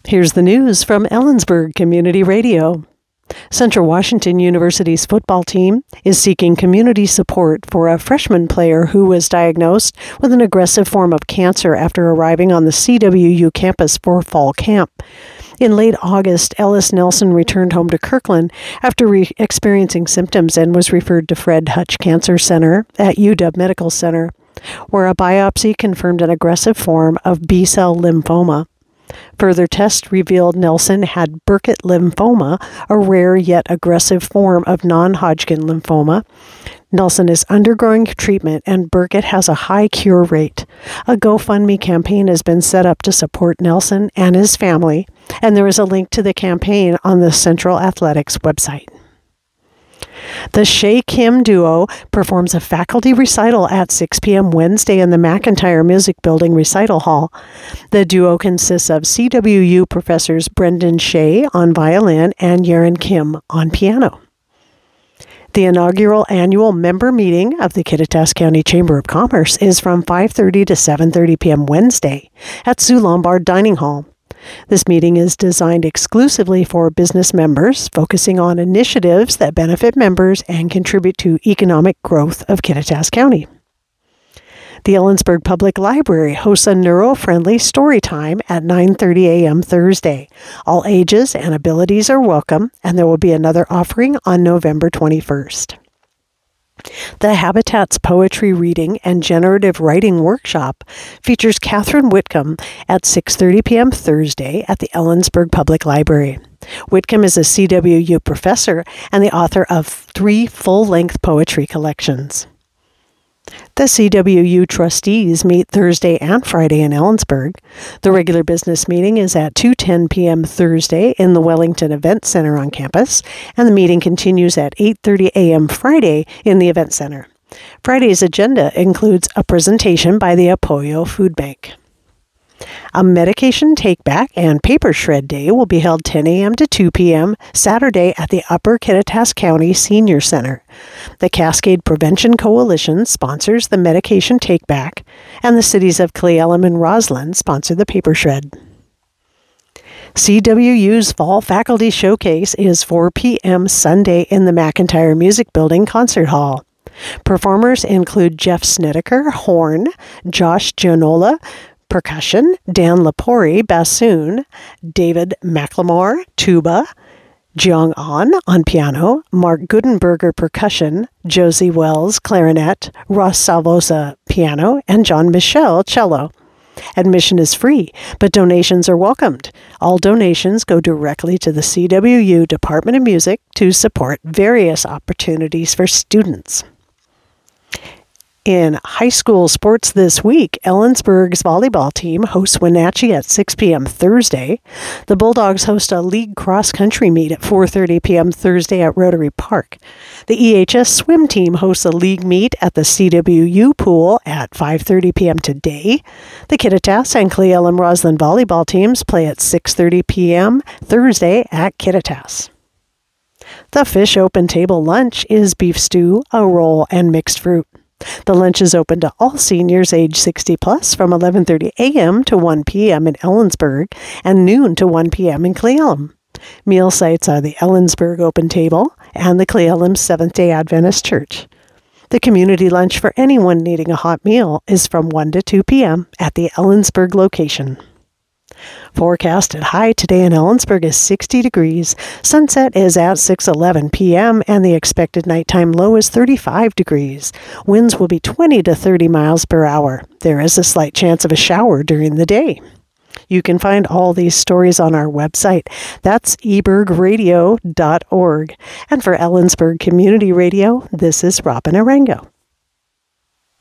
Here's the news from Ellensburg Community Radio. Central Washington University's football team is seeking community support for a freshman player who was diagnosed with an aggressive form of cancer after arriving on the CWU campus for fall camp. In late August, Ellis Nelson returned home to Kirkland after experiencing symptoms and was referred to Fred Hutch Cancer Center at UW Medical Center, where a biopsy confirmed an aggressive form of B-cell lymphoma. Further tests revealed Nelson had Burkitt lymphoma, a rare yet aggressive form of non-Hodgkin lymphoma. Nelson is undergoing treatment and Burkitt has a high cure rate. A GoFundMe campaign has been set up to support Nelson and his family, and there is a link to the campaign on the Central Athletics website. The Shea Kim Duo performs a faculty recital at 6 p.m. Wednesday in the McIntyre Music Building Recital Hall. The duo consists of CWU professors Brendan Shea on violin and Yaren Kim on piano. The inaugural annual member meeting of the Kittitas County Chamber of Commerce is from 5:30 to 7:30 p.m. Wednesday at Sue Lombard Dining Hall. This meeting is designed exclusively for business members, focusing on initiatives that benefit members and contribute to economic growth of Kittitas County. The Ellensburg Public Library hosts a neuro-friendly story time at 9:30 a.m. Thursday. All ages and abilities are welcome, and there will be another offering on November 21st. The Habitat's Poetry Reading and Generative Writing Workshop features Catherine Whitcomb at 6:30 p.m. Thursday at the Ellensburg Public Library. Whitcomb is a CWU professor and the author of 3 full-length poetry collections. The CWU trustees meet Thursday and Friday in Ellensburg. The regular business meeting is at 2:10 p.m. Thursday in the Wellington Event Center on campus, and the meeting continues at 8:30 a.m. Friday in the Event Center. Friday's agenda includes a presentation by the Apoyo Food Bank. A medication take-back and paper shred day will be held 10 a.m. to 2 p.m. Saturday at the Upper Kittitas County Senior Center. The Cascade Prevention Coalition sponsors the medication take-back, and the cities of Cle Elum and Roslyn sponsor the paper shred. CWU's Fall Faculty Showcase is 4 p.m. Sunday in the McIntyre Music Building Concert Hall. Performers include Jeff Snedeker, horn, Josh Gianola, percussion, Dan Lepori, bassoon, David McLemore, tuba, Jiong An on piano, Mark Goodenberger, percussion, Josie Wells, clarinet, Ross Salvosa, piano, and John Michel, cello. Admission is free, but donations are welcomed. All donations go directly to the CWU Department of Music to support various opportunities for students. In high school sports this week, Ellensburg's volleyball team hosts Wenatchee at 6 p.m. Thursday. The Bulldogs host a league cross-country meet at 4:30 p.m. Thursday at Rotary Park. The EHS swim team hosts a league meet at the CWU pool at 5:30 p.m. today. The Kittitas and Cle Elum Roslyn volleyball teams play at 6:30 p.m. Thursday at Kittitas. The Fish Open Table Lunch is beef stew, a roll, and mixed fruit. The lunch is open to all seniors age 60 plus from 11:30 a.m. to 1 p.m. in Ellensburg and noon to 1 p.m. in Cle Elum. Meal sites are the Ellensburg Open Table and the Cle Elum Seventh-day Adventist Church. The community lunch for anyone needing a hot meal is from 1 to 2 p.m. at the Ellensburg location. Forecasted high today in Ellensburg is 60 degrees. Sunset is at 6:11 p.m. and the expected nighttime low is 35 degrees. Winds will be 20 to 30 miles per hour. There is a slight chance of a shower during the day. You can find all these stories on our website. That's ebergradio.org. And for Ellensburg Community Radio, this is Robin Arango.